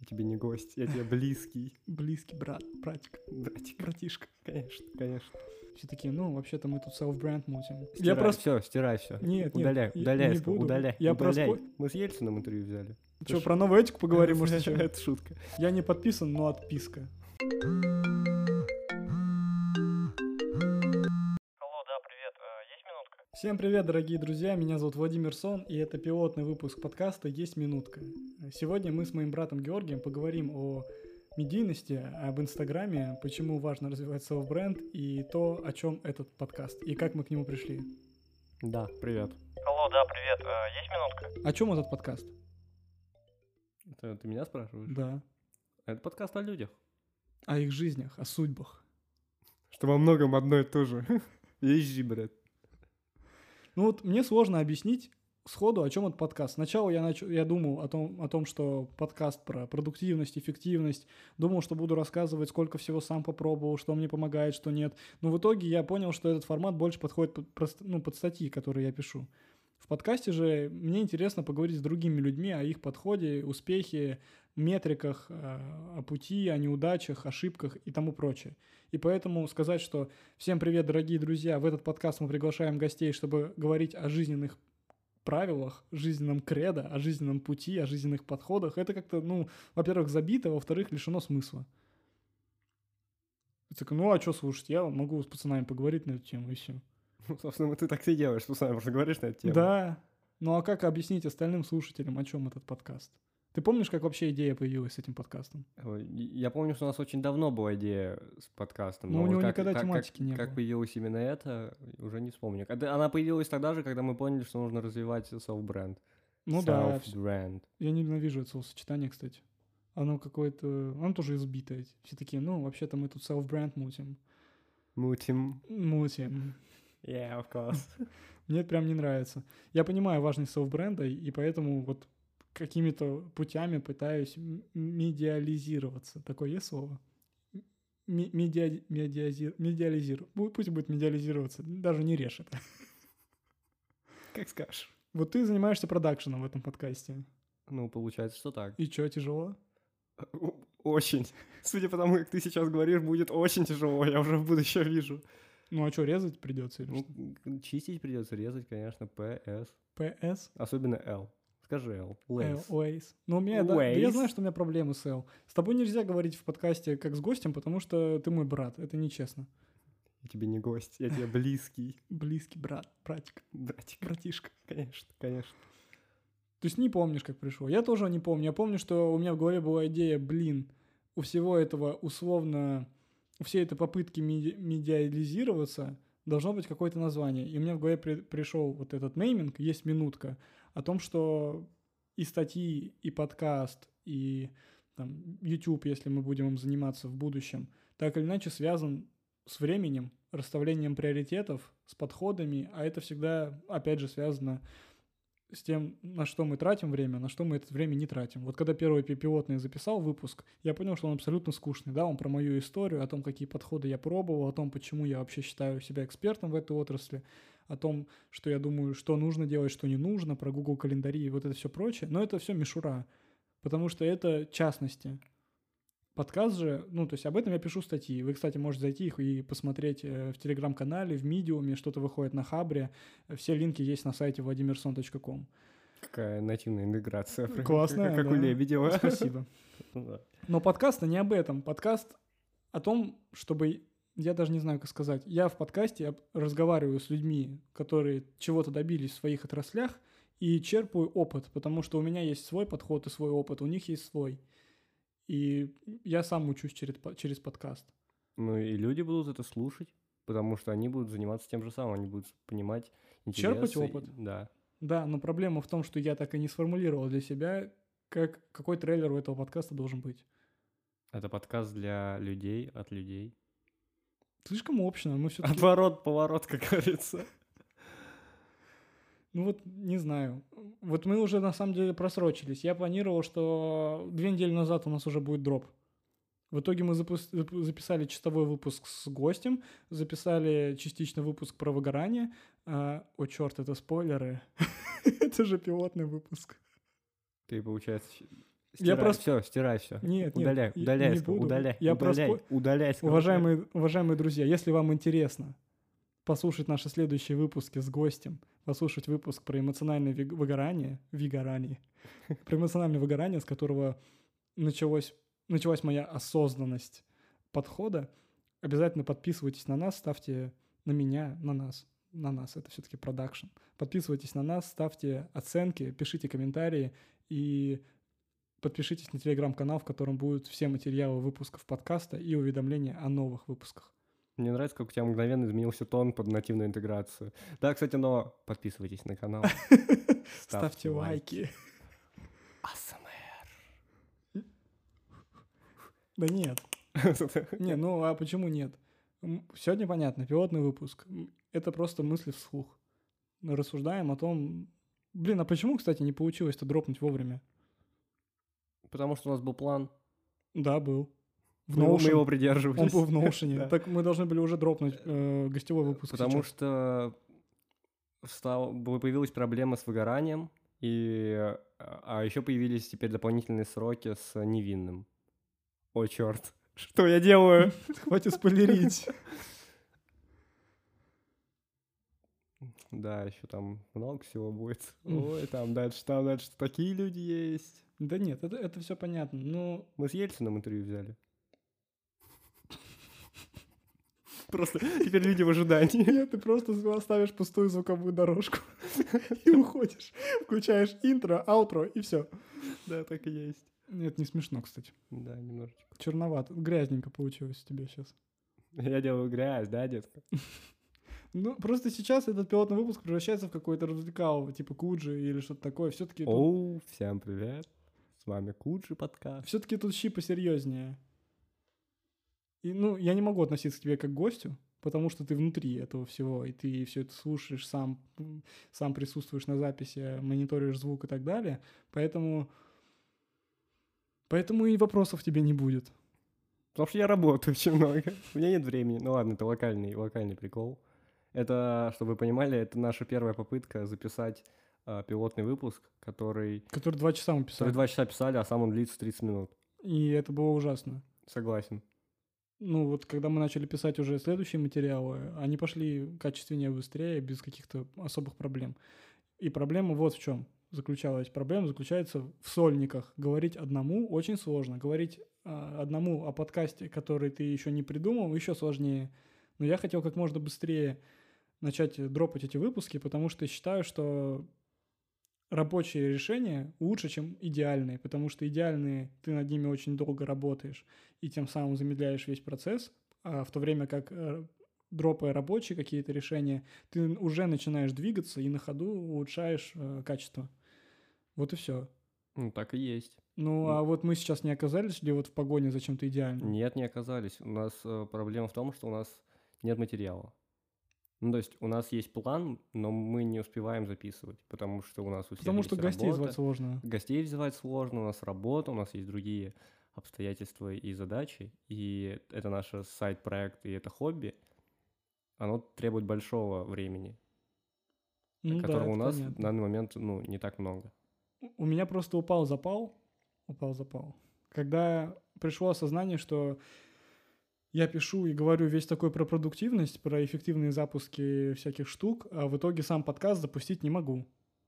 Я тебе не гость, я тебе близкий. Близкий брат, братик, братишка. Конечно, конечно. Все такие, ну, вообще-то мы тут self-бренд мутим. Стирай все. Нет, Удаляй, я удаляй, не я сказал, буду. удаляй, Я удаляй. Мы с Ельцином интервью взяли. Что, про новую этику поговорим, может, что? Это шутка. Я не подписан, но отписка. Всем привет, дорогие друзья, меня зовут Владимир Сон, и это пилотный выпуск подкаста «Есть минутка». Сегодня мы с моим братом Георгием поговорим о медийности, об Инстаграме, почему важно развивать селф-бренд и то, о чем этот подкаст, и как мы к нему пришли. Да, привет. Алло, да, привет. Есть минутка? О чем этот подкаст? Это ты меня спрашиваешь? Да. Это подкаст о людях. О их жизнях, о судьбах. Что во многом одно и то же. Езжи, брат. Ну вот мне сложно объяснить сходу, о чем этот подкаст. Сначала я думал о том, что подкаст про продуктивность, эффективность. Думал, что буду рассказывать, сколько всего сам попробовал, что мне помогает, что нет. Но в итоге я понял, что этот формат больше подходит под статьи, которые я пишу. В подкасте же мне интересно поговорить с другими людьми о их подходе, успехе, метриках, о пути, о неудачах, ошибках и тому прочее. И поэтому сказать, что всем привет, дорогие друзья, в этот подкаст мы приглашаем гостей, чтобы говорить о жизненных правилах, жизненном кредо, о жизненном пути, о жизненных подходах, это как-то, во-первых, забито, во-вторых, лишено смысла. Так, а что слушать? Я могу с пацанами поговорить на эту тему, и все. Ну, собственно, ты так и делаешь, что сам просто говоришь на эту тему. Да. Ну а как объяснить остальным слушателям, о чем этот подкаст? Ты помнишь, как вообще идея появилась с этим подкастом? Я помню, что у нас очень давно была идея с подкастом. Но у него никогда тематики не было. Как появилась именно это, уже не вспомню. Она появилась тогда же, когда мы поняли, что нужно развивать self-бренд. Ну да. Self-бренд. Я ненавижу это словосочетание, кстати. Оно тоже избитое. Все такие, вообще-то мы тут self-бренд мутим. Мутим. Yeah, of course. Мне это прям не нравится. Я понимаю важность селф-бренда, и поэтому вот какими-то путями пытаюсь медиализироваться. Такое есть слово? Медиализировать. Пусть будет медиализироваться. Даже не режь это. Как скажешь. Вот ты занимаешься продакшеном в этом подкасте. Ну, получается, что так. И что, тяжело? Очень. Судя по тому, как ты сейчас говоришь, будет очень тяжело. Я уже в будущем вижу. Ну, а что, резать придется или что? Чистить придется, резать, конечно, PS. PS? Особенно L. Скажи L. Waze. Ну, я знаю, что у меня проблемы с L. С тобой нельзя говорить в подкасте как с гостем, потому что ты мой брат. Это нечестно. Я тебе не гость, я тебе близкий. Близкий брат, братик. Братишка. Конечно. То есть не помнишь, как пришел? Я тоже не помню. Я помню, что у меня в голове была идея, у всего этого условно... У всей этой попытки медиализироваться должно быть какое-то название. И у меня в голове пришел вот этот нейминг, есть минутка, о том, что и статьи, и подкаст, и там, YouTube, если мы будем им заниматься в будущем, так или иначе связан с временем, расставлением приоритетов, с подходами, а это всегда, опять же, связано с тем, на что мы тратим время, на что мы это время не тратим. Вот когда первый пилотный записал выпуск, я понял, что он абсолютно скучный. Да, он про мою историю, о том, какие подходы я пробовал, о том, почему я вообще считаю себя экспертом в этой отрасли, о том, что я думаю, что нужно делать, что не нужно, про Google календари и вот это все прочее. Но это все мишура, потому что это частности. Подкаст же, то есть об этом я пишу статьи. Вы, кстати, можете зайти их и посмотреть в Телеграм-канале, в Medium, что-то выходит на Хабре. Все линки есть на сайте vladimirson.com. Какая нативная интеграция. Классная, как да. у Лебедева. Спасибо. Но подкаст-то не об этом. Подкаст о том, чтобы... Я даже не знаю, как сказать. Я в подкасте разговариваю с людьми, которые чего-то добились в своих отраслях, и черпаю опыт, потому что у меня есть свой подход и свой опыт, у них есть свой. И я сам учусь через подкаст. Ну и люди будут это слушать, потому что они будут заниматься тем же самым, они будут понимать интересы. Черпать опыт. Да. Да, но проблема в том, что я так и не сформулировал для себя, какой трейлер у этого подкаста должен быть. Это подкаст для людей, от людей. Слишком общно, мы все-таки... Отворот-поворот, как говорится. Не знаю. Вот мы уже на самом деле просрочились. Я планировал, что 2 недели назад у нас уже будет дроп. В итоге мы записали чистовой выпуск с гостем, записали частично выпуск про выгорание. О, черт, это спойлеры. Это же пилотный выпуск. Ты, получается, Стирай все. Нет, Удаляй, я удаляй, не сказал, буду. удаляй, Я удаляй, сказал. Уважаемые друзья, если вам интересно послушать наши следующие выпуски с гостем, послушать выпуск про эмоциональное выгорание, про эмоциональное выгорание, с которого началась моя осознанность подхода, обязательно подписывайтесь на нас, ставьте на меня, на нас, это все-таки продакшн. Подписывайтесь на нас, ставьте оценки, пишите комментарии и подпишитесь на телеграм-канал, в котором будут все материалы выпусков подкаста и уведомления о новых выпусках. Мне нравится, как у тебя мгновенно изменился тон под нативную интеграцию. Да, кстати, но подписывайтесь на канал. Ставьте лайки. АСМР. Да нет. Не, ну а почему нет? Сегодня понятно, пилотный выпуск. Это просто мысли вслух. Мы рассуждаем о том... Блин, а почему, кстати, не получилось-то дропнуть вовремя? Потому что у нас был план. Да, был. Мы его придерживались. Он был в Notion. Да. Так мы должны были уже дропнуть гостевой выпуск. Потому сейчас. что появилась проблема с выгоранием, а еще появились теперь дополнительные сроки с невинным. О, черт. Что я делаю? Хватит спойлерить. Да, еще там много всего будет. Ой, там дальше такие люди есть. Да нет, это все понятно. Ну, Мы с Ельциным интервью взяли. Просто теперь люди в ожидании. нет, ты просто оставишь пустую звуковую дорожку и уходишь. Включаешь интро, аутро и все. Да, так и есть. Это не смешно, кстати. Да, немножечко. Черновато. Грязненько получилось у тебя сейчас. Я делаю грязь, да, детка? Ну, просто сейчас этот пилотный выпуск превращается в какой-то развлекалово, типа Куджи или что-то такое. Все-таки Оу, всем привет. С вами Куджи подкаст. все-таки тут щи посерьезнее. И, ну, я не могу относиться к тебе как к гостю, потому что ты внутри этого всего, и ты все это слушаешь, сам присутствуешь на записи, мониторишь звук и так далее. Поэтому и вопросов тебе не будет. Потому что я работаю очень много. У меня нет времени. Ну ладно, это локальный прикол. Это, чтобы вы понимали, это наша первая попытка записать пилотный выпуск, который 2 часа мы писали. 2 часа писали, а сам он длится 30 минут. И это было ужасно. Согласен. Ну, вот когда мы начали писать уже следующие материалы, они пошли качественнее, быстрее, без каких-то особых проблем. И проблема вот в чем заключалась. Проблема заключается в сольниках. Говорить одному очень сложно. Говорить одному о подкасте, который ты еще не придумал, еще сложнее. Но я хотел как можно быстрее начать дропать эти выпуски, потому что считаю, что рабочие решения лучше, чем идеальные, потому что идеальные ты над ними очень долго работаешь и тем самым замедляешь весь процесс, а в то время как дропая рабочие какие-то решения, ты уже начинаешь двигаться и на ходу улучшаешь качество. Вот и все. Ну, так и есть. Ну, а вот мы сейчас не оказались ли вот в погоне за чем-то идеальным? Нет, не оказались. У нас проблема в том, что у нас нет материала. Ну, то есть у нас есть план, но мы не успеваем записывать, потому что у нас у всех Потому есть что гостей работа. звать сложно. Гостей вызывать сложно, у нас работа, у нас есть другие обстоятельства и задачи, и это наш сайт-проект, и это хобби, оно требует большого времени, Ну, которого да, у это нас понятно. в данный момент, не так много. У меня просто упал запал. Когда пришло осознание, что я пишу и говорю весь такой про продуктивность, про эффективные запуски всяких штук, а в итоге сам подкаст запустить не могу.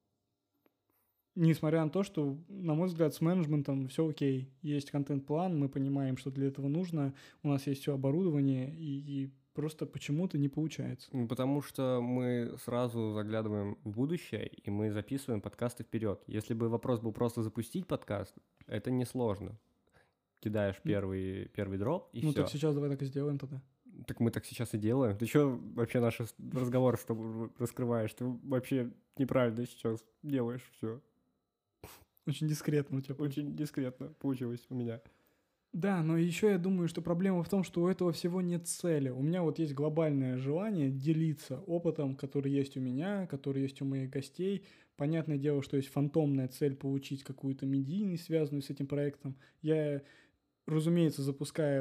Несмотря на то, что, на мой взгляд, с менеджментом все окей. Есть контент-план, мы понимаем, что для этого нужно, у нас есть все оборудование, и просто почему-то не получается. Потому что мы сразу заглядываем в будущее, и мы записываем подкасты вперед. Если бы вопрос был просто запустить подкаст, это несложно. Кидаешь первый дроп, и Ну все. так сейчас давай так и сделаем тогда. Так мы так сейчас и делаем. Ты что вообще наши разговоры с тобой раскрываешь? Ты вообще неправильно сейчас делаешь все. Очень дискретно у тебя. Очень дискретно получилось у меня. Да, но еще я думаю, что проблема в том, что у этого всего нет цели. У меня вот есть глобальное желание делиться опытом, который есть у меня, который есть у моих гостей. Понятное дело, что есть фантомная цель получить какую-то медийность, связанную с этим проектом. Я, разумеется, запуская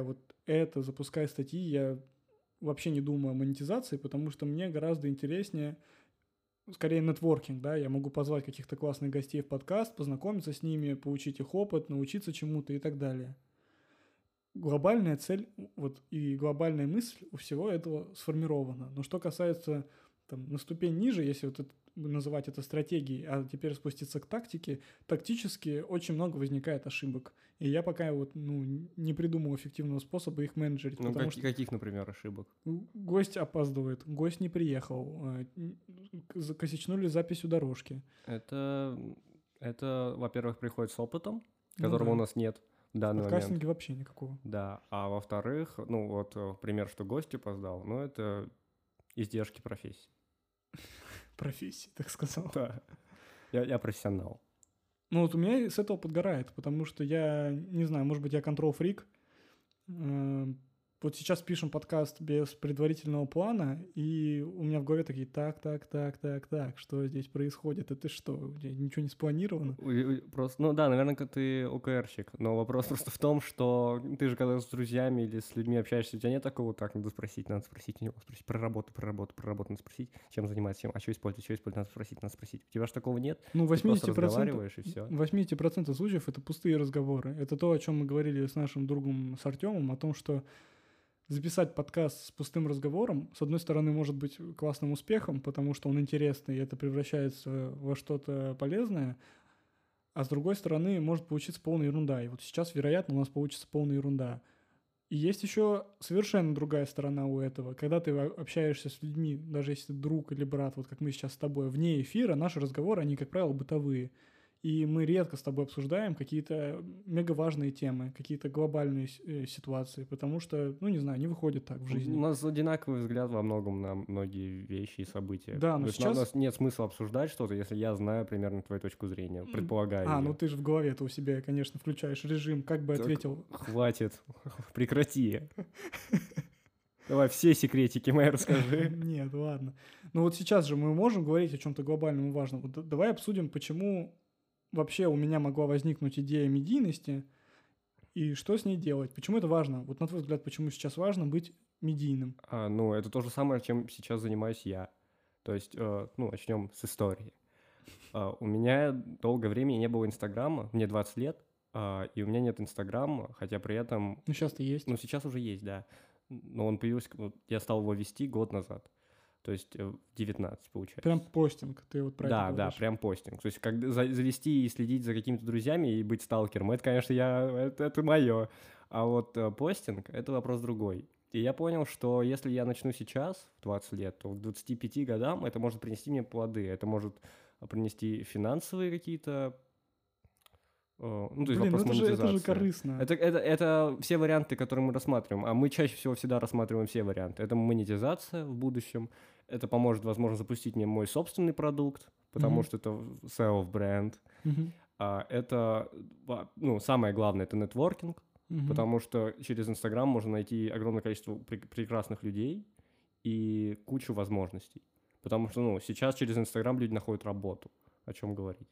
статьи, я вообще не думаю о монетизации, потому что мне гораздо интереснее скорее нетворкинг, да, я могу позвать каких-то классных гостей в подкаст, познакомиться с ними, получить их опыт, научиться чему-то и так далее. Глобальная цель вот, и глобальная мысль у всего этого сформирована. Но что касается там, на ступень ниже, если вот это, называть это стратегией, а теперь спуститься к тактике, тактически очень много возникает ошибок. И я пока вот, не придумал эффективного способа их менеджерить. Ну, потому что каких, например, ошибок? гость опаздывает, гость не приехал, косячнули записью дорожки. Это, во-первых, приходит с опытом, которого да. у нас нет в данный момент. Подкастинге вообще никакого. Да, а во-вторых, пример, что гость опоздал, это издержки профессии. Профессии, так сказал. Да, я профессионал. Ну вот у меня с этого подгорает, потому что я, не знаю, может быть, я контрол-фрик. Вот сейчас пишем подкаст без предварительного плана, и у меня в голове такие так, что здесь происходит? Это что, у тебя ничего не спланировано? Просто, наверное, ты ОКРщик, но вопрос просто в том, что ты же когда с друзьями или с людьми общаешься, у тебя нет такого, так, надо спросить у него, спросить про работу, надо спросить, чем занимается, а что использовать, надо спросить. У тебя же такого нет, ну, 80%, ты просто разговариваешь, и все. 80% случаев это пустые разговоры. Это то, о чем мы говорили с нашим другом, с Артемом, о том, что записать подкаст с пустым разговором, с одной стороны, может быть классным успехом, потому что он интересный, и это превращается во что-то полезное, а с другой стороны, может получиться полная ерунда. И вот сейчас, вероятно, у нас получится полная ерунда. И есть еще совершенно другая сторона у этого. Когда ты общаешься с людьми, даже если друг или брат, вот как мы сейчас с тобой, вне эфира, наши разговоры, они, как правило, бытовые. И мы редко с тобой обсуждаем какие-то мегаважные темы, какие-то глобальные ситуации, потому что, не знаю, не выходит так в жизни. У нас одинаковый взгляд во многом на многие вещи и события. Да, но сейчас... У нас нет смысла обсуждать что-то, если я знаю примерно твою точку зрения, предполагаю её. Ну ты же в голове-то у себя, конечно, включаешь режим, как бы так ответил... Хватит, прекрати. Давай все секретики мои расскажи. Нет, ладно. Ну вот сейчас же мы можем говорить о чем-то глобальном и важном. Вот давай обсудим, почему вообще у меня могла возникнуть идея медийности и что с ней делать. Почему это важно? Вот на твой взгляд, почему сейчас важно быть медийным? Это то же самое, чем сейчас занимаюсь я. То есть, начнем с истории. У меня долгое время не было Инстаграма, мне 20 лет, и у меня нет Инстаграма, хотя при этом... Ну сейчас-то есть. Ну сейчас уже есть, да. Но он появился, я стал его вести год назад. То есть в 19, получается. Прям постинг, ты вот про это говоришь. Да, прям постинг. То есть как завести и следить за какими-то друзьями и быть сталкером, это, конечно, это мое. А вот постинг — это вопрос другой. И я понял, что если я начну сейчас, в 20 лет, то к 25 годам это может принести мне плоды. Это может принести финансовые какие-то... то есть вопрос монетизации. Это же корыстно. Это все варианты, которые мы рассматриваем. А мы чаще всего всегда рассматриваем все варианты. Это монетизация в будущем. Это поможет, возможно, запустить мне мой собственный продукт, потому что это self-бренд. Это, самое главное, это нетворкинг, потому что через Инстаграм можно найти огромное количество прекрасных людей и кучу возможностей. Потому что, сейчас через Инстаграм люди находят работу. О чем говорить?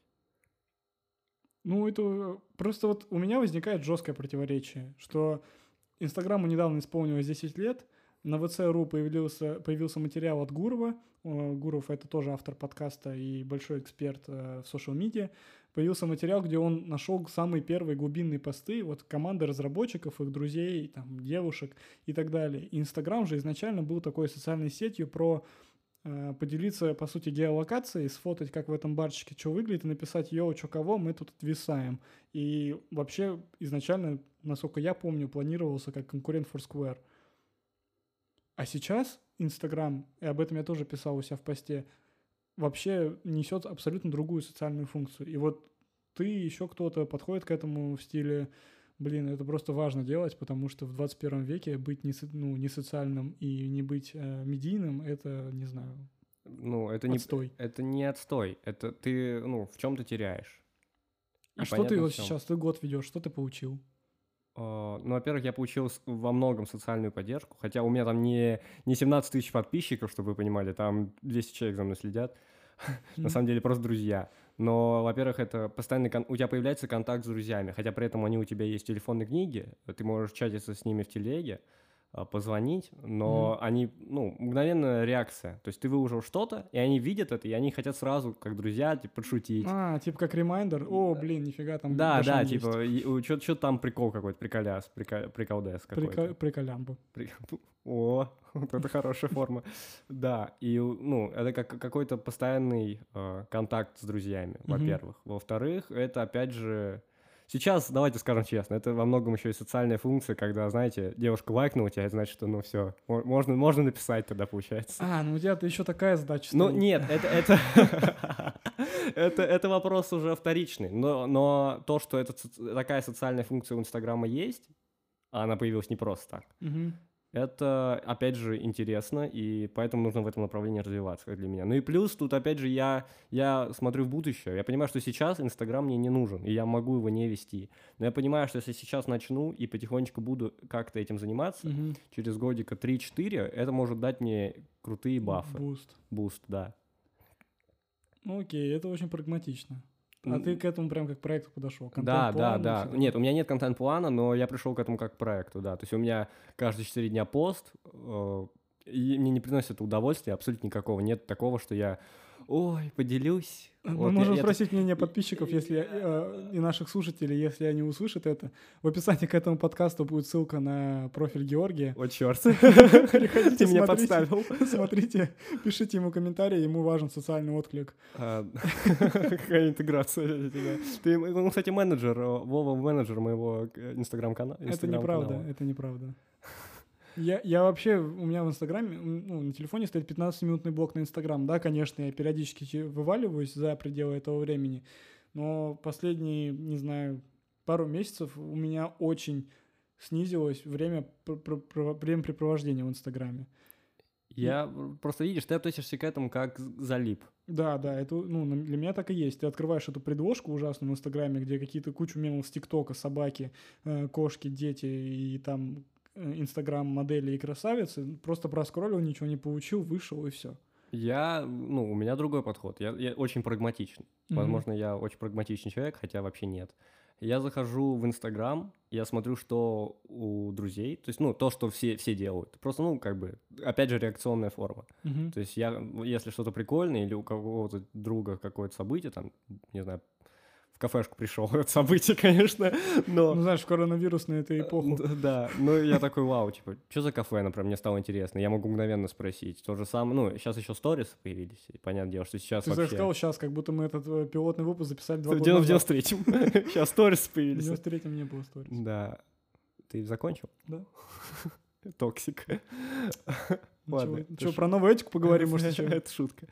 Это просто вот у меня возникает жесткое противоречие, что Инстаграму недавно исполнилось 10 лет, на VC.ru появился материал от Гурова. Гуров — это тоже автор подкаста и большой эксперт в социал-медиа. Появился материал, где он нашел самые первые глубинные посты вот команды разработчиков, их друзей, там, девушек и так далее. И Инстаграм же изначально был такой социальной сетью про поделиться, по сути, геолокацией, сфотать, как в этом барчике что выглядит, и написать «Йоу, чё кого, мы тут отвисаем». И вообще изначально, насколько я помню, планировался как конкурент Foursquare. А сейчас Инстаграм, и об этом я тоже писал у себя в посте, вообще несет абсолютно другую социальную функцию. И вот ты, еще кто-то подходит к этому в стиле: это просто важно делать, потому что в 21 веке быть не социальным и не быть медийным — это, не знаю, отстой. Это не отстой, это ты, в чем ты теряешь. А что ты вот сейчас, ты год ведешь, что ты получил? Во-первых, я получил во многом социальную поддержку, хотя у меня там не 17 тысяч подписчиков, чтобы вы понимали, там 200 человек за мной следят, на самом деле просто друзья. Но, во-первых, это постоянный у тебя появляется контакт с друзьями, хотя при этом они у тебя есть в телефонной книге, ты можешь чатиться с ними в телеге, позвонить, но они, ну, мгновенная реакция. То есть ты выложил что-то, и они видят это, и они хотят сразу, как друзья, типа, подшутить. Типа как ремайндер? О, блин, нифига, там Да, Гошан есть. типа, что там прикол какой-то, приколдес какой-то. Приколямбу. О, вот это хорошая форма. Да, и, ну, это как какой-то постоянный контакт с друзьями, во-первых. Во-вторых, это, опять же... Сейчас, давайте скажем честно, это во многом еще и социальная функция, когда, знаете, девушка лайкнула тебя, это значит, что, ну, все, можно написать тогда, получается. Ну у тебя-то еще такая задача Ну, стоит. нет, это вопрос уже вторичный, но то, что такая социальная функция у Инстаграма есть, а она появилась не просто так, это, опять же, интересно, и поэтому нужно в этом направлении развиваться, как для меня. Ну и плюс тут, опять же, я смотрю в будущее. Я понимаю, что сейчас Инстаграм мне не нужен, и я могу его не вести. Но я понимаю, что если сейчас начну и потихонечку буду как-то этим заниматься, через годика 3-4, это может дать мне крутые бафы. Буст, да. Ну окей, это очень прагматично. А ты к этому прям как к проекту подошел? Да. Нет, у меня нет контент-плана, но я пришел к этому как к проекту, да. То есть у меня каждые 4 дня пост, и мне не приносит это удовольствия абсолютно никакого. Нет такого, что я, поделюсь. Мы можем спросить мнение подписчиков и наших слушателей, если они услышат это. В описании к этому подкасту будет ссылка на профиль Георгия. О, черт. Переходите, Ты меня подставил. Смотрите, пишите ему комментарии, ему важен социальный отклик. Какая интеграция. Он, кстати, Вова менеджер моего инстаграм-канала. Это неправда. Я вообще, у меня в Инстаграме, на телефоне стоит 15-минутный блок на Инстаграм. Да, конечно, я периодически вываливаюсь за пределы этого времени, но последние, не знаю, пару месяцев у меня очень снизилось времяпрепровождения в Инстаграме. Просто видишь, ты относишься к этому как залип. Да, это, для меня так и есть. Ты открываешь эту предложку ужасную в Инстаграме, где какие-то кучу мемов с ТикТока, собаки, кошки, дети и там... Инстаграм-модели и красавицы, просто проскроллил, ничего не получил, вышел и все. У меня другой подход. Я очень прагматичный. Возможно, я очень прагматичный человек, хотя вообще нет. Я захожу в Инстаграм, я смотрю, что у друзей, то есть, то, что все делают. Просто, опять же, реакционная форма. То есть если что-то прикольное или у какого-то друга какое-то событие, там, не знаю, в кафешку пришел, это событие, конечно, но... знаешь, в коронавирусную эту эпоху. Да, я такой, вау, типа, что за кафе, например, мне стало интересно, я могу мгновенно спросить. То же самое, сейчас еще сторисы появились, и понятное дело, что сейчас вообще... Ты сказал сейчас, как будто мы этот пилотный выпуск записали 2 года назад. В 93-м, сейчас сторисы появились. В 93-м не было сторис. Да. Ты закончил? Да. Токсик. Ладно. Что, про новую этику поговорим, может, еще? Это шутка.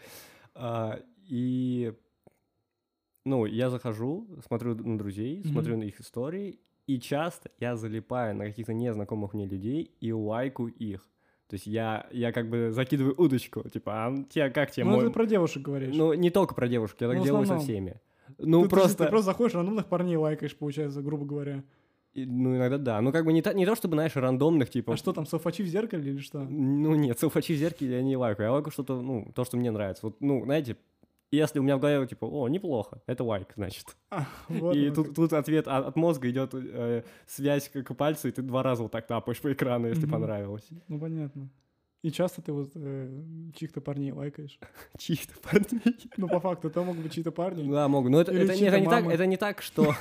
Я захожу, смотрю на друзей, смотрю на их истории, и часто я залипаю на каких-то незнакомых мне людей и лайкаю их. То есть я как бы закидываю удочку, типа, как тебе... ты про девушек говоришь. Не только про девушек, я так делаю со всеми. Ты просто заходишь, рандомных парней лайкаешь, получается, грубо говоря. Иногда да. Не то, чтобы, знаешь, рандомных, типа... А что там, селфачи в зеркале или что? Нет, селфачи в зеркале я не лайкаю. Я лайкаю что-то, то, что мне нравится. Вот, знаете... Если у меня в голове, типа, неплохо, это лайк, значит. И тут ответ от мозга идет связь к пальцу, и ты 2 раза вот так тапаешь по экрану, если понравилось. Понятно. И часто ты вот чьих-то парней лайкаешь? Чьих-то парней? По факту, это могут быть чьи-то парни. Да, могут. Но это не так, что...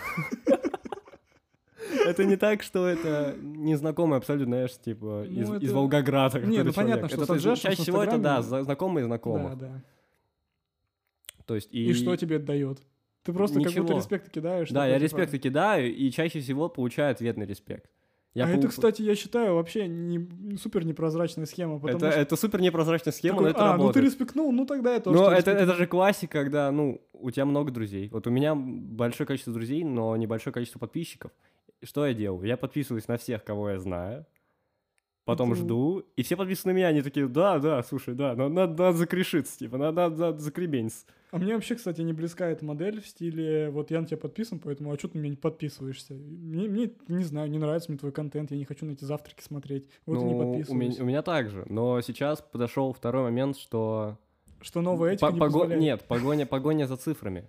Это не так, что это незнакомый абсолютно, знаешь, типа, из Волгограда. Нет, понятно, что чаще всего это, да, знакомые знакомых. Да. То есть, и что тебе это дает? Ты просто ничего. Как будто респекты кидаешь. Да, я респекты кидаю, и чаще всего получаю ответный респект. Это, кстати, я считаю, вообще супер непрозрачная схема. Это супер непрозрачная схема, но это работает. Ты респектнул, тогда я тоже. Но это же классика, когда, у тебя много друзей. Вот у меня большое количество друзей, но небольшое количество подписчиков. Что я делаю? Я подписываюсь на всех, кого я знаю. Потом жду, и все подписаны на меня, они такие, да, слушай, да, надо закрешиться, типа, надо закребениться. А мне вообще, кстати, не близка эта модель в стиле, вот я на тебя подписан, поэтому, а что ты на меня не подписываешься? Мне, не знаю, не нравится мне твой контент, я не хочу на эти завтраки смотреть, вот и не подписываюсь. У меня так же, но сейчас подошел второй момент, что... Что новая этика не позволяет. Нет, погоня за цифрами.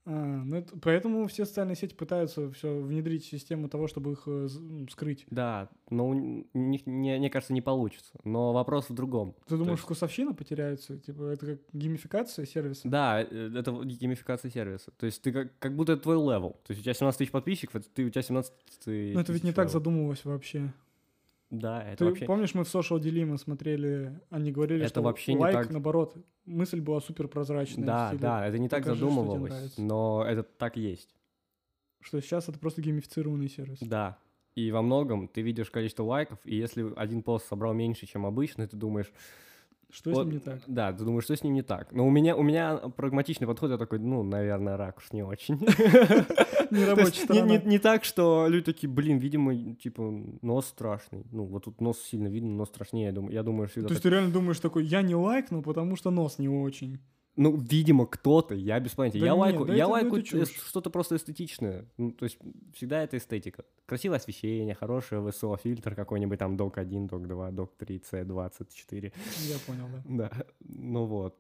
Поэтому все социальные сети пытаются все внедрить в систему того, чтобы их скрыть. Да, но у них, мне кажется, не получится. Но вопрос в другом. Ты думаешь, есть- вкусовщина потеряется? Типа, это как геймификация сервиса? Да, это геймификация сервиса. То есть ты как будто это твой левел. То есть у тебя 17 тысяч подписчиков, у тебя 17 Но это ведь не тысяч так левел. задумывалось вообще. Да, это Ты вообще... помнишь, мы в Social Dilemma смотрели, они говорили, Это что вообще не лайк, так. наоборот, мысль была супер прозрачная. Да, да, это не так покажи, что тебе задумывалось, нравится. но это так есть. Что сейчас это просто геймифицированный сервис. Да. И во многом ты видишь количество лайков, и если один пост собрал меньше, чем обычно, ты думаешь... Что с ним не так? Да, ты думаешь, что с ним не так. Но у меня прагматичный подход, я такой, наверное, ракурс не очень. Не рабочая сторона. Не так, что люди такие, блин, видимо, типа, нос страшный. Ну, вот тут нос сильно видно, нос страшнее, я думаю, всегда То есть так. ты реально думаешь такой, я не лайкну, потому что нос не очень. Ну, видимо, кто-то, я без понятия. Да Я нет, лайкаю, да я это лайкаю чушь. что-то просто эстетичное. Ну, то есть всегда это эстетика. Красивое освещение, хорошее ВСО, фильтр какой-нибудь там Doc 1, Doc 2, Doc 3, C24. Я понял, да. Да, ну вот.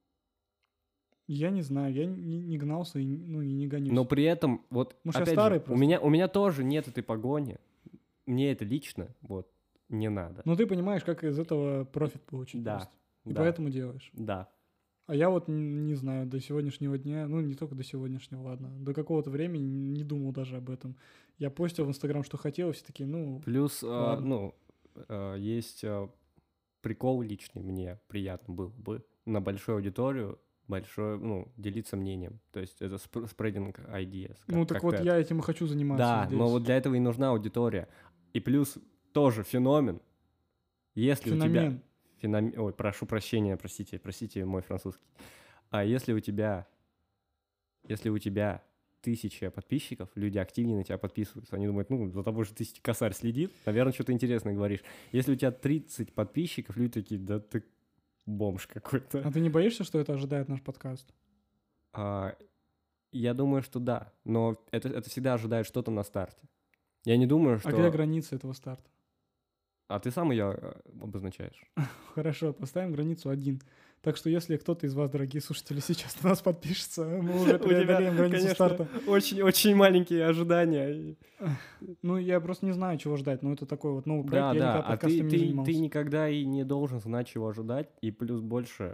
Я не знаю, я не гнался и не гонюсь. Но при этом, вот, Может, я опять старый же, просто? у меня тоже нет этой погони. Мне это лично, вот, не надо. Но ты понимаешь, как из этого профит получить Да, просто. И да. поэтому делаешь. Да. А я вот не знаю, до сегодняшнего дня, ну не только до сегодняшнего, ладно, до какого-то времени не думал даже об этом. Я постил в Инстаграм, что хотел, и все такие, ну, Плюс, ладно. есть прикол личный, мне приятно было бы на большую аудиторию делиться мнением. То есть это spreading ideas. Ну так вот я этим и хочу заниматься Да, здесь. но вот для этого и нужна аудитория. И плюс тоже феномен. Если у тебя... Феномен. Ой, прошу прощения, простите мой французский. А если у тебя 1000 подписчиков, люди активнее на тебя подписываются, они думают, за тобой же 1000 косарь следит, наверное, что-то интересное говоришь. Если у тебя 30 подписчиков, люди такие, да ты бомж какой-то. А ты не боишься, что это ожидает наш подкаст? Я думаю, что да, но это всегда ожидает что-то на старте. Я не думаю, что... А где граница этого старта? А ты сам ее обозначаешь. Хорошо, поставим границу 1. Так что если кто-то из вас, дорогие слушатели, сейчас на нас подпишется, мы уже преодолеем границу старта. Очень маленькие ожидания. Ну, я просто не знаю, чего ждать. Ну, это такой вот новый проект, я никогда А подкастами не занимался. ты никогда и не должен знать, чего ожидать. И плюс больше,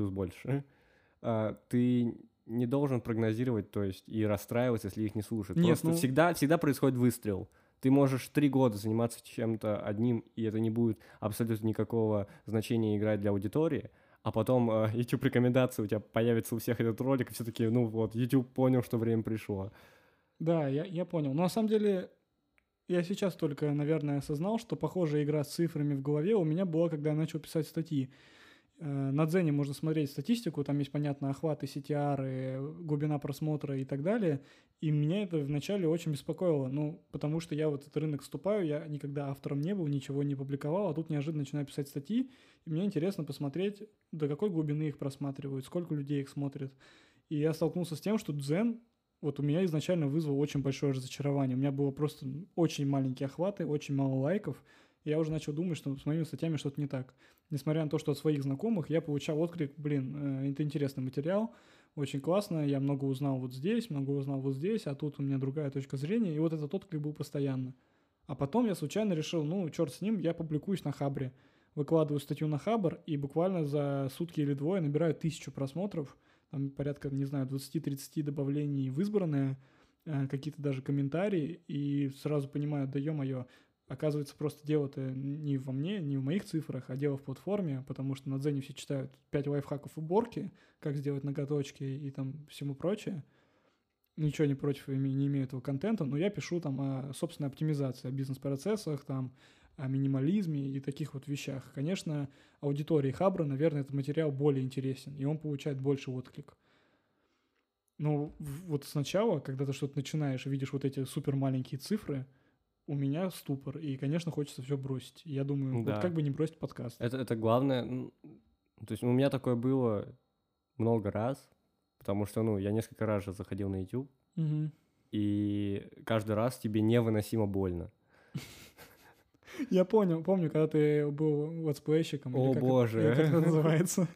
ты не должен прогнозировать, то есть и расстраиваться, если их не слушают. Нет, Просто всегда происходит выстрел. Ты можешь 3 года заниматься чем-то одним, и это не будет абсолютно никакого значения играть для аудитории, а потом YouTube рекомендации у тебя появится у всех этот ролик, и все такие, YouTube понял, что время пришло. Да, я понял. Но на самом деле я сейчас только, наверное, осознал, что похожая игра с цифрами в голове у меня была, когда я начал писать статьи. На Дзене можно смотреть статистику, там есть, понятно, охваты, CTR, глубина просмотра и так далее. И меня это вначале очень беспокоило, потому что я в этот рынок вступаю, я никогда автором не был, ничего не публиковал, а тут неожиданно начинаю писать статьи, и мне интересно посмотреть, до какой глубины их просматривают, сколько людей их смотрит. И я столкнулся с тем, что Дзен вот у меня изначально вызвал очень большое разочарование. У меня было просто очень маленькие охваты, очень мало лайков. И я уже начал думать, что с моими статьями что-то не так. Несмотря на то, что от своих знакомых я получал отклик, это интересный материал, очень классно, я много узнал вот здесь, а тут у меня другая точка зрения, и вот этот отклик был постоянно. А потом я случайно решил, черт с ним, я публикуюсь на Хабре. Выкладываю статью на Хабр, и буквально за сутки или двое набираю 1000 просмотров, там порядка, 20-30 добавлений в избранное, какие-то даже комментарии, и сразу понимаю, да ё-моё, оказывается, просто дело-то не во мне, не в моих цифрах, а дело в платформе, потому что на Дзене все читают 5 лайфхаков уборки, как сделать ноготочки и там всему прочее. Ничего не против, не имею этого контента, но я пишу там о собственной оптимизации, о бизнес-процессах, там, о минимализме и таких вот вещах. Конечно, аудитории Хабра, наверное, этот материал более интересен, и он получает больше отклик. Но вот сначала, когда ты что-то начинаешь и видишь вот эти супер маленькие цифры, у меня ступор, и, конечно, хочется все бросить. И я думаю, вот как бы не бросить подкаст. Это главное. То есть у меня такое было много раз, потому что, я несколько раз же заходил на YouTube, и каждый раз тебе невыносимо больно. Я помню, когда ты был летсплейщиком. О, боже. Или как это называется?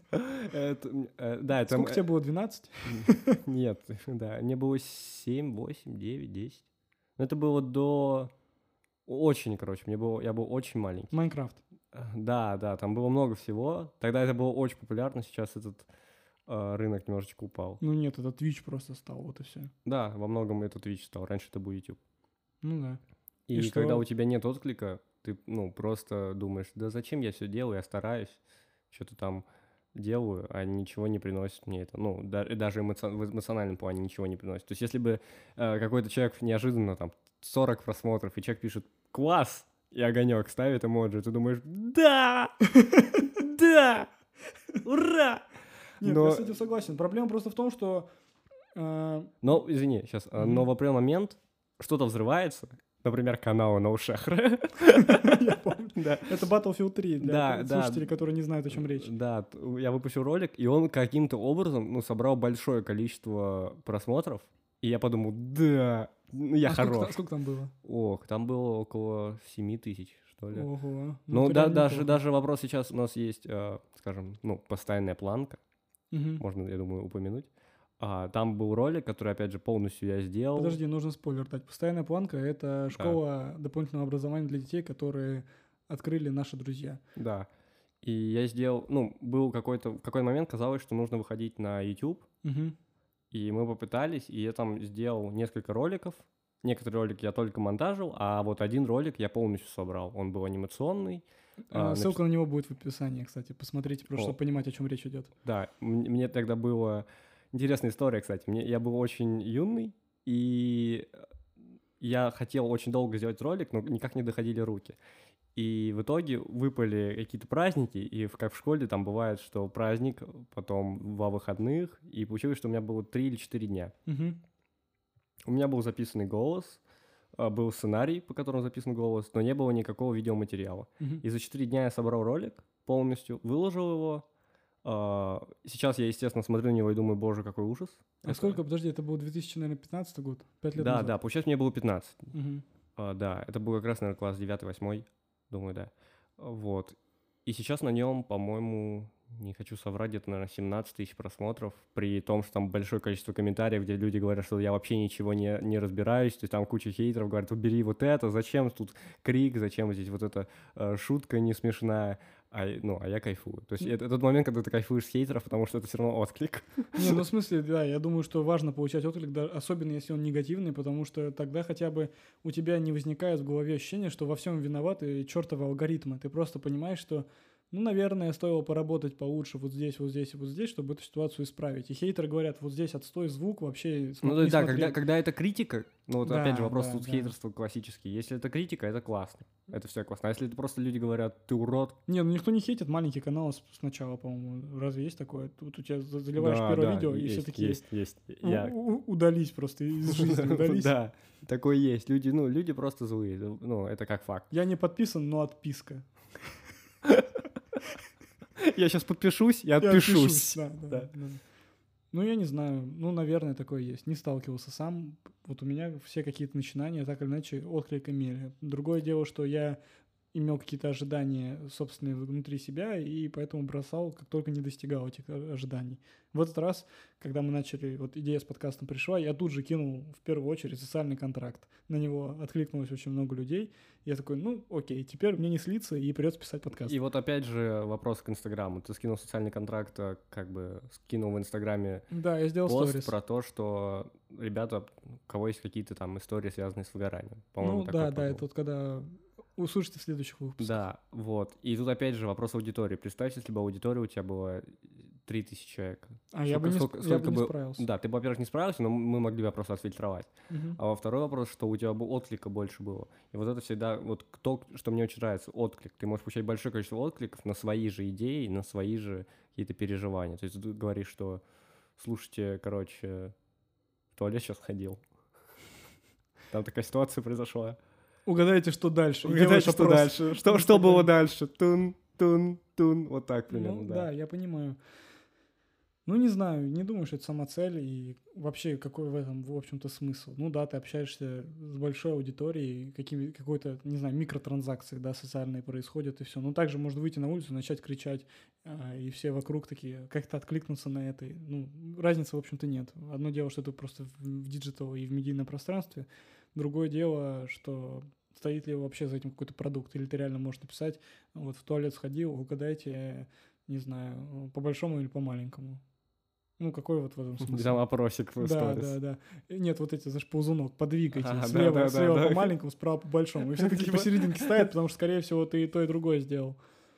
Да, это... Сколько тебе было, 12? Нет, да, мне было 7, 8, 9, 10. Но это было до... Очень, короче, я был очень маленький. Майнкрафт. Да, там было много всего. Тогда это было очень популярно, сейчас этот рынок немножечко упал. Ну нет, это Twitch просто стал, вот и все. Да, во многом это Twitch стал, раньше это был YouTube. Ну да. И что? когда у тебя нет отклика, ты, просто думаешь, да зачем я все делаю, я стараюсь, что-то там делаю, а ничего не приносит мне это. Ну, даже в эмоциональном плане ничего не приносит. То есть если бы какой-то человек неожиданно там 40 просмотров, и человек пишет «класс!» и огонек ставит эмоджи, ты думаешь «да! Да! Ура!» Нет, я с этим согласен. Проблема просто в том, что... Но, извини, сейчас, но в определенный момент что-то взрывается, например, канал NoShahra. Я помню. Да. Это Battlefield 3 для Да. слушателей, которые не знают, о чем речь. Да, я выпустил ролик, и он каким-то образом, собрал большое количество просмотров, и я подумал, да, я хорош. Сколько там было? Ох, там было около 7 тысяч, что ли. Ого. Ну, даже вопрос сейчас у нас есть, скажем, постоянная планка, можно, я думаю, упомянуть. Там был ролик, который, опять же, полностью я сделал. Подожди, нужно спойлер дать. Постоянная планка — это школа дополнительного образования для детей, которые открыли наши друзья. Да. И я сделал, был в какой-то момент казалось, что нужно выходить на YouTube, и мы попытались, и я там сделал несколько роликов. Некоторые ролики я только монтажил, а вот один ролик я полностью собрал. Он был анимационный. Ссылка на него будет в описании, кстати. Посмотрите, просто чтобы понимать, о чем речь идет. Да, мне тогда было... Интересная история, кстати. Я был очень юный, и я хотел очень долго сделать ролик, но никак не доходили руки. И в итоге выпали какие-то праздники, и как в школе там бывает, что праздник, потом 2 выходных, и получилось, что у меня было 3 или 4 дня. У меня был записанный голос, был сценарий, по которому записан голос, но не было никакого видеоматериала. И за 4 дня я собрал ролик полностью, выложил его. Сейчас я, естественно, смотрю на него и думаю, боже, какой ужас. Сколько? Подожди, это был 2015 год? 5 лет назад? Да, получается, мне было 15. Да, это был как раз, наверное, класс 9-8, думаю, да. Вот. И сейчас на нем, по-моему, не хочу соврать, где-то, наверное, 17 тысяч просмотров, при том, что там большое количество комментариев, где люди говорят, что я вообще ничего не разбираюсь, то есть там куча хейтеров говорят, убери вот это, зачем тут крик, зачем здесь вот эта шутка не смешная, а я кайфую. То есть это тот момент, когда ты кайфуешь с хейтеров, потому что это все равно отклик. Не, в смысле, да, я думаю, что важно получать отклик, особенно если он негативный, потому что тогда хотя бы у тебя не возникает в голове ощущение, что во всем виноваты чертовы алгоритмы. Ты просто понимаешь, что наверное, стоило поработать получше вот здесь, вот здесь и вот здесь, чтобы эту ситуацию исправить. И хейтеры говорят, вот здесь отстой, звук вообще... Когда это критика, опять же вопрос тут хейтерства классический. Если это критика, это классно. Это все классно. А если это просто люди говорят, ты урод... Не, никто не хейтит маленький канал сначала, по-моему. Разве есть такое? Вот у тебя заливаешь первое видео, и все такие... Есть. Удались просто из жизни, удались. Да, такое есть. Люди просто злые. Это как факт. Я не подписан, но отписка. Я сейчас подпишусь и отпишусь. Да. Ну, я не знаю. Наверное, такое есть. Не сталкивался сам. Вот у меня все какие-то начинания так или иначе отклик имели. Другое дело, что я имел какие-то ожидания собственные внутри себя, и поэтому бросал, как только не достигал этих ожиданий. В этот раз, когда мы начали, вот идея с подкастом пришла, я тут же кинул в первую очередь социальный контракт. На него откликнулось очень много людей. Я такой, окей, теперь мне не слиться, и придется писать подкаст. И вот опять же вопрос к Инстаграму. Ты скинул социальный контракт, скинул в Инстаграме я сделал пост сторис про то, что ребята, у кого есть какие-то там истории, связанные с выгоранием. По-моему, это вот когда... Услышите в следующих выпусках. Да, вот. И тут опять же вопрос аудитории. Представь, если бы аудитория у тебя была 3000 человек. Я бы не справился. Да, ты бы, во-первых, не справился, но мы могли бы просто отфильтровать. А во второй вопрос, что у тебя бы отклика больше было. И вот это всегда, что мне очень нравится, отклик. Ты можешь получать большое количество откликов на свои же идеи, на свои же какие-то переживания. То есть ты говоришь, что, слушайте, в туалет сейчас ходил. Там такая ситуация произошла. Угадайте, что дальше. Угадайте, что дальше. Что было дальше? Тун. Вот так примерно, да. Я понимаю. Ну, не знаю, не думаю, что это сама цель, и вообще какой в этом, в общем-то, смысл. Ну да, ты общаешься с большой аудиторией, какой-то, не знаю, микротранзакции, да, социальные происходят, и все. Но также можно выйти на улицу, начать кричать, и все вокруг такие, как-то откликнуться на это. Ну, разницы, в общем-то, нет. Одно дело, что это просто в диджитал и в медийном пространстве, другое дело, что стоит ли вообще за этим какой-то продукт, или ты реально можешь написать, вот в туалет сходил, угадайте, не знаю, по большому или по маленькому. Ну, какой вот в этом смысл? Там опросик в Да, сторис. да, да. Нет, вот эти, знаешь, ползунок, подвигайте. Ага, Слева да. по маленькому, справа по большому. И все таки посерединке ставят, потому что, скорее всего, ты и то, и другое сделал.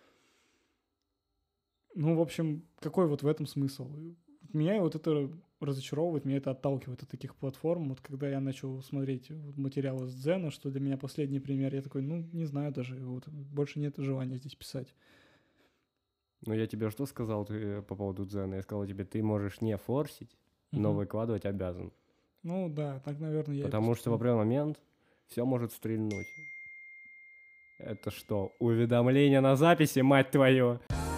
Ну, в общем, какой вот в этом смысл? Меня вот это разочаровывает, меня это отталкивает от таких платформ. Вот когда я начал смотреть материалы с Дзена, что для меня последний пример, я такой, ну, не знаю даже, вот, больше нет желания здесь писать. Ну, я тебе что сказал по поводу Дзена? Я сказал тебе, ты можешь не форсить, но выкладывать обязан. Ну, да, так, наверное, я Потому что в определенный момент все может стрельнуть. Это что, уведомление на записи, мать твою?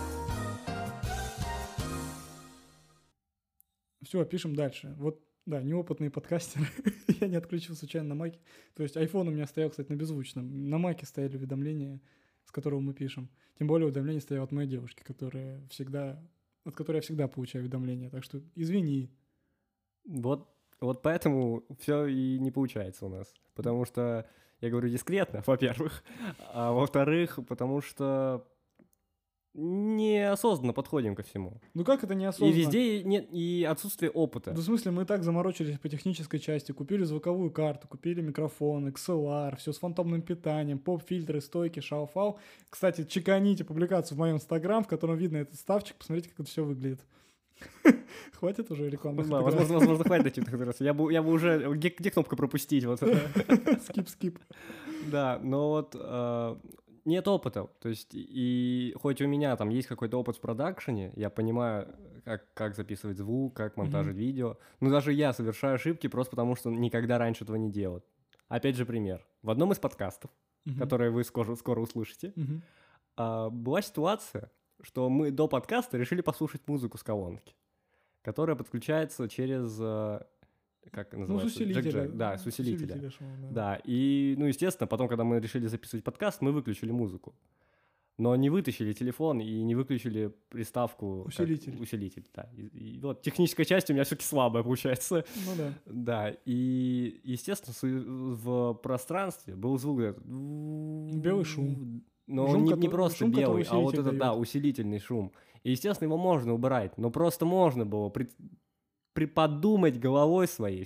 Все, пишем дальше. Вот, да, неопытные подкастеры. Я не отключил случайно на маке. То есть iPhone у меня стоял, кстати, на беззвучном. На маке стояли уведомления, с которого мы пишем. Тем более уведомление стояло от моей девушки, от которой я всегда получаю уведомления. Так что извини. Вот поэтому все и не получается у нас. Потому что, я говорю дискретно, во-первых. А во-вторых, потому что неосознанно подходим ко всему. Ну как это неосознанно? И везде нет и отсутствие опыта. Да в смысле, мы так заморочились по технической части. Купили звуковую карту, купили микрофон, XLR, все с фантомным питанием, поп-фильтры, стойки, шау-фау. Кстати, чеканите публикацию в моем инстаграм, в котором видно этот ставчик. Посмотрите, как это все выглядит. Хватит уже рекламных фотографий? Возможно, хватит этих фотографий. Я бы уже... Где кнопка пропустить? Вот это? Скип. Да, но вот нет опыта. То есть, и хоть у меня там есть какой-то опыт в продакшене, я понимаю, как записывать звук, как монтажить видео, но даже я совершаю ошибки просто потому, что никогда раньше этого не делал. Опять же пример. В одном из подкастов, которые вы скоро услышите, была ситуация, что мы до подкаста решили послушать музыку с колонки, которая подключается через... Как называется? Ну, с усилителя. Да, с усилителя. Да. Да, и, ну, естественно, потом, когда мы решили записывать подкаст, мы выключили музыку. Но не вытащили телефон и не выключили приставку... Усилитель, да. И вот техническая часть у меня все-таки слабая получается. Ну да. Да, и, естественно, в пространстве был звук... Белый шум. Но шум, не просто шум, белый, а вот этот, да, усилительный шум. И, естественно, его можно убрать, но просто можно было приподумать головой своей,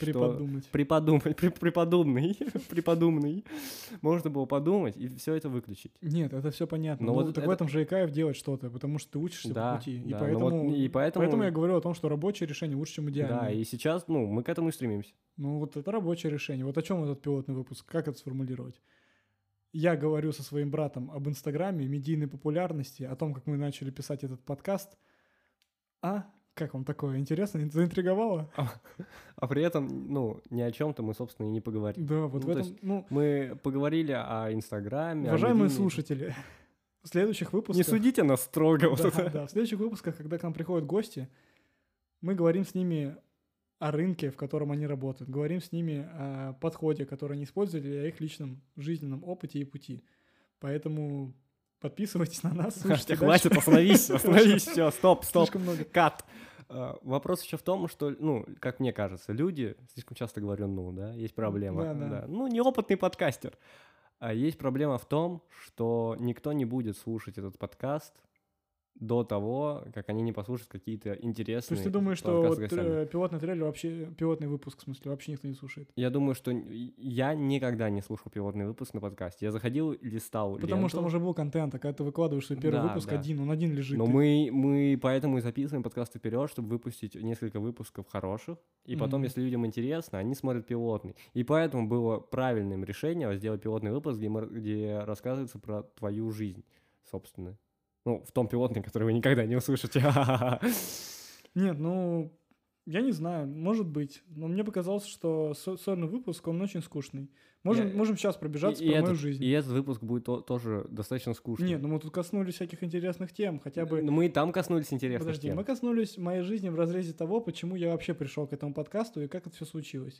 приподумный. Можно было подумать и все это выключить. Нет, это все понятно. Но вот так в этом же и кайф делать что-то, потому что ты учишься по пути. Да, и поэтому я говорю о том, что рабочее решение лучше, чем идеальное. Да, и сейчас, мы к этому и стремимся. Ну вот это рабочее решение. Вот о чем этот пилотный выпуск? Как это сформулировать? Я говорю со своим братом об Инстаграме, медийной популярности, о том, как мы начали писать этот подкаст. Как вам такое? Интересно? Заинтриговало? А при этом, ни о чем-то мы, собственно, и не поговорили. Да, вот в этом... мы поговорили о Инстаграме, уважаемые слушатели, в следующих выпусках... Не судите нас строго. Да, в следующих выпусках, когда к нам приходят гости, мы говорим с ними о рынке, в котором они работают, говорим с ними о подходе, который они использовали, о их личном жизненном опыте и пути. Поэтому... Подписывайтесь на нас, слушайте дальше. Хватит, остановись, все, стоп, Слишком много. Кат. Вопрос еще в том, что, как мне кажется, люди, слишком часто говорю да, есть проблема. Да. Неопытный подкастер. Есть проблема в том, что никто не будет слушать этот подкаст до того, как они не послушают какие-то интересные... То есть ты думаешь, что пилотный трейлер вообще, пилотный выпуск, в смысле, вообще никто не слушает? Я думаю, что я никогда не слушал пилотный выпуск на подкасте. Я заходил, листал ленту. Потому что там уже был контент, а когда ты выкладываешь свой первый выпуск один, он один лежит. Но мы поэтому и записываем подкасты вперед, чтобы выпустить несколько выпусков хороших. И потом, если людям интересно, они смотрят пилотный. И поэтому было правильным решением сделать пилотный выпуск, где рассказывается про твою жизнь, собственно. В том пилотном, который вы никогда не услышите. Нет, я не знаю, может быть. Но мне показалось, что сольный выпуск, он очень скучный. Можем сейчас пробежаться про мою жизнь. И этот выпуск будет тоже достаточно скучный. Нет, ну мы тут коснулись всяких интересных тем, хотя бы... Но мы и там коснулись интересных Подожди, тем. мы коснулись моей жизни в разрезе того, почему я вообще пришел к этому подкасту и как это все случилось.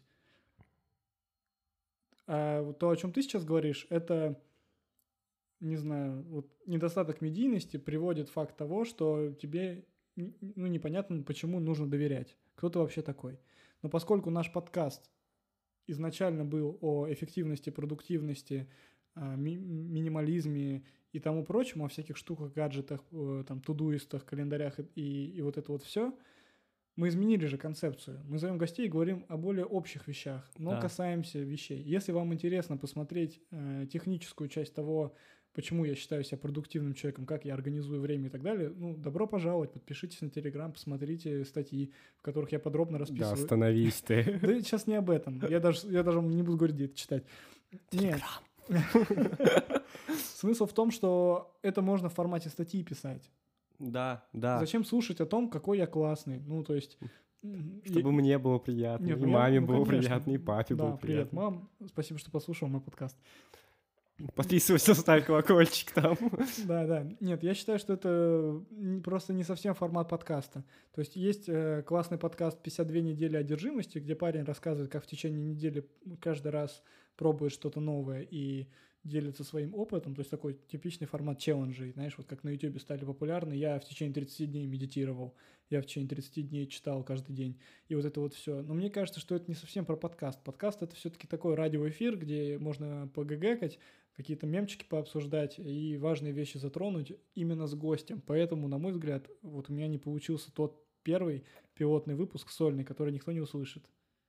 А то, о чем ты сейчас говоришь, это, не знаю, вот недостаток медийности приводит факт того, что тебе непонятно, почему нужно доверять. Кто ты вообще такой? Но поскольку наш подкаст изначально был о эффективности, продуктивности, минимализме и тому прочему, о всяких штуках, гаджетах, там, тудуистах, календарях и вот это вот все, мы изменили же концепцию. Мы зовем гостей и говорим о более общих вещах, но касаемся вещей. Если вам интересно посмотреть техническую часть того, почему я считаю себя продуктивным человеком, как я организую время и так далее, добро пожаловать, подпишитесь на Telegram, посмотрите статьи, в которых я подробно расписываю. Да, остановись ты. Да сейчас не об этом. Я даже не буду говорить, где это читать. Нет. Смысл в том, что это можно в формате статьи писать. Да. Зачем слушать о том, какой я классный? То есть... Чтобы мне было приятно, и маме было приятно, и папе было приятно. Привет, мам. Спасибо, что послушал мой подкаст. Подписывайся, ставь колокольчик там. Да. Нет, я считаю, что это просто не совсем формат подкаста. То есть есть классный подкаст «52 недели одержимости», где парень рассказывает, как в течение недели каждый раз пробует что-то новое и делится своим опытом. То есть такой типичный формат челленджей. Знаешь, вот как на YouTube стали популярны. Я в течение 30 дней медитировал. Я в течение 30 дней читал каждый день. И вот это вот все. Но мне кажется, что это не совсем про подкаст. Подкаст — это все-таки такой радиоэфир, где можно погэгекать, какие-то мемчики пообсуждать и важные вещи затронуть именно с гостем. Поэтому, на мой взгляд, вот у меня не получился тот первый пилотный выпуск сольный, который никто не услышит.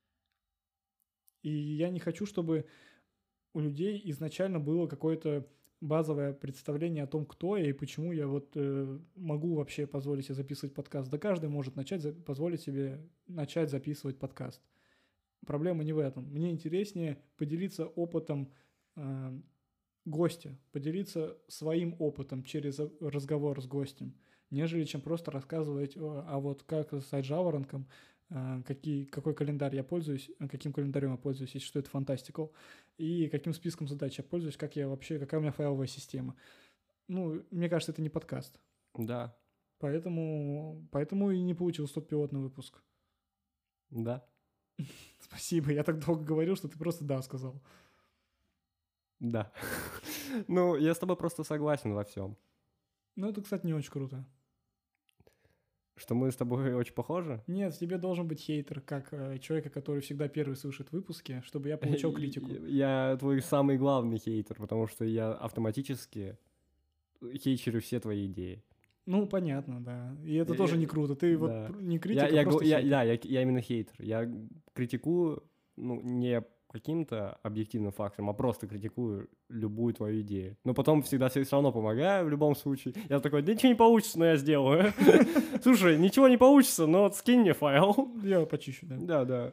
И я не хочу, чтобы у людей изначально было какое-то базовое представление о том, кто я и почему я могу вообще позволить себе записывать подкаст. Да каждый может позволить себе начать записывать подкаст. Проблема не в этом. Мне интереснее поделиться опытом гостя, поделиться своим опытом через разговор с гостем, нежели чем просто рассказывать, вот как стать жаворонком, какой календарь я пользуюсь, каким календарем я пользуюсь, если что это фантастикал, и каким списком задач я пользуюсь, какая у меня файловая система. Мне кажется, это не подкаст. Да. Поэтому и не получился тот пилотный выпуск. Да. Спасибо, я так долго говорил, что ты просто «да» сказал. Да. Я с тобой просто согласен во всем. Это, кстати, не очень круто. Что мы с тобой очень похожи? Нет, в тебе должен быть хейтер, как человека, который всегда первый слышит выпуски, чтобы я получал критику. Я твой самый главный хейтер, потому что я автоматически хейчерю все твои идеи. Понятно, да. И это тоже не круто. Ты не критик, а просто хейтер. Да, я именно хейтер. Я критикую, не каким-то объективным фактором, а просто критикую любую твою идею. Но потом всегда все равно помогаю в любом случае. Я такой, да ничего не получится, но я сделаю. Слушай, ничего не получится, но скинь мне файл. Я почищу, да. Да.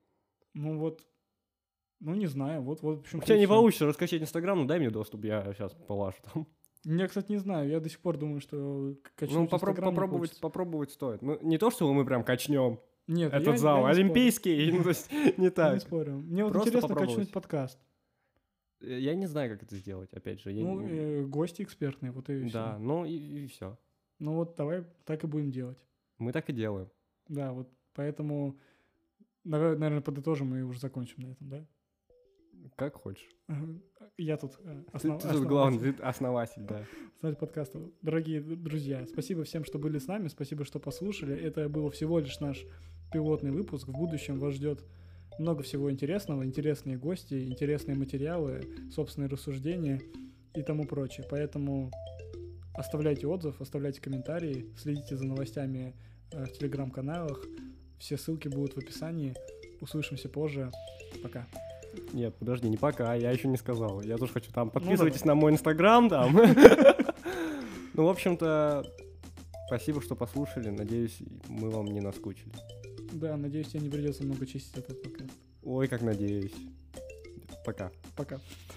Не знаю, в общем... У тебя не получится раскачать Инстаграм, дай мне доступ, я сейчас полажу там. Я, кстати, не знаю, я до сих пор думаю, что качнуть Инстаграм не получится. Попробовать стоит. Не то, что мы прям качнем. Нет, этот зал олимпийский, то есть не так. Не спорю. Мне интересно качнуть подкаст. Я не знаю, как это сделать, опять же. Гости экспертные, вот и все. Да, и все. Давай так и будем делать. Мы так и делаем. Да, поэтому, наверное, подытожим и уже закончим на этом, да? Как хочешь. Я тут Ты тут главный, ты основатель, да. Основатель подкаста. Дорогие друзья, спасибо всем, что были с нами, спасибо, что послушали. Это был всего лишь наш пилотный выпуск. В будущем вас ждет много всего интересного, интересные гости, интересные материалы, собственные рассуждения и тому прочее. Поэтому оставляйте отзыв, оставляйте комментарии, следите за новостями в телеграм-каналах. Все ссылки будут в описании. Услышимся позже. Пока. Нет, подожди, не пока, я еще не сказал. Я тоже хочу там, подписывайтесь на мой Инстаграм там. В общем-то, спасибо, что послушали. Надеюсь, мы вам не наскучили. Да, надеюсь, тебе не придется много чистить этот подкаст. Ой, как надеюсь. Пока. Пока.